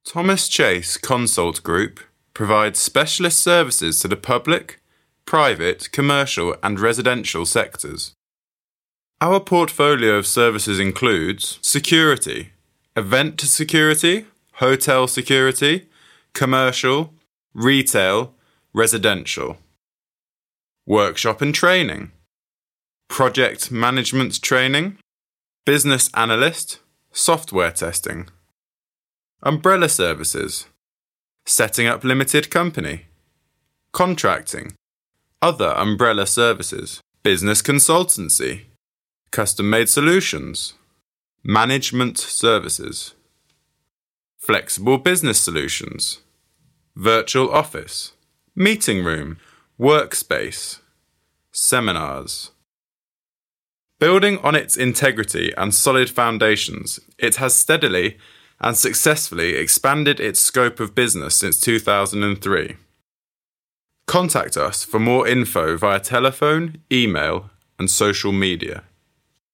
Thomas Chase Consult Group provides specialist services to the public, private, commercial and residential sectors. Our portfolio of services includes security, event security, hotel security, commercial, retail, residential. Workshop and training, project management training, business analyst, software testing. Umbrella services, setting up limited company, contracting, other umbrella services, business consultancy, custom-made solutions, management services, flexible business solutions, virtual office, meeting room, workspace, seminars. Building on its integrity and solid foundations, it has steadily and successfully expanded its scope of business since 2003. Contact us for more info via telephone, email, and social media.